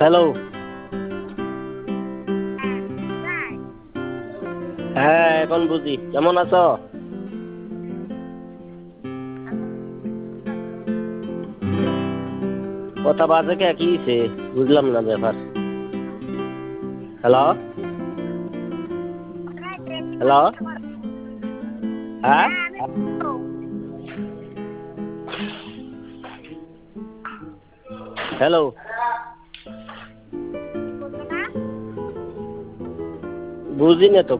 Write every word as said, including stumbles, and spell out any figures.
Hello. হ্যাঁ এখন বুঝি, কেমন আছো? কথা বাজে কে, কি হইছে? বুঝলাম না ব্যাপার। Hello hello. হ্যাঁ হ্যালো। বুঝি না তো।